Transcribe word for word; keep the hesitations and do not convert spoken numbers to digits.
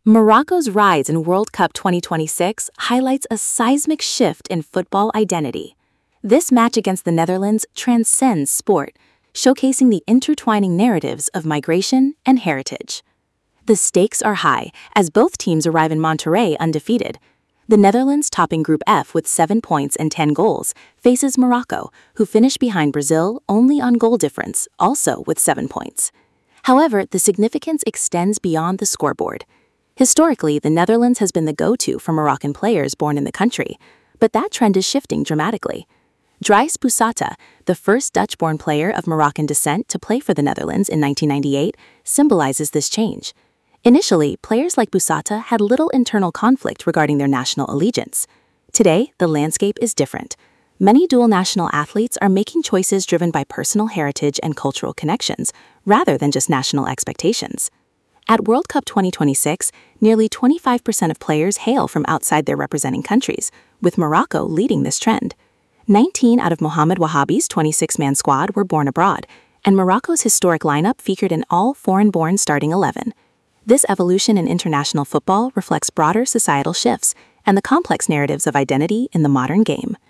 Morocco's rise in World Cup twenty twenty-six highlights a seismic shift in football identity. This match against the Netherlands transcends sport, showcasing the intertwining narratives of migration and heritage. The stakes are high as both teams arrive in Monterrey undefeated. The Netherlands, topping Group F with seven points and ten goals, faces Morocco, who finished behind Brazil only on goal difference, also with seven points. However, the significance extends beyond the scoreboard. Historically, the Netherlands has been the go-to for Moroccan players born in the country, but that trend is shifting dramatically. Dries Boussata, the first Dutch-born player of Moroccan descent to play for the Netherlands in nineteen ninety-eight, symbolizes this change. Initially, players like Boussata had little internal conflict regarding their national allegiance. Today, the landscape is different. Many dual-national athletes are making choices driven by personal heritage and cultural connections, rather than just national expectations. At World Cup twenty twenty-six, nearly twenty-five percent of players hail from outside their representing countries, with Morocco leading this trend. nineteen out of Mohamed Wahabi's twenty-six man squad were born abroad, and Morocco's historic lineup featured an all-foreign-born starting eleven. This evolution in international football reflects broader societal shifts and the complex narratives of identity in the modern game.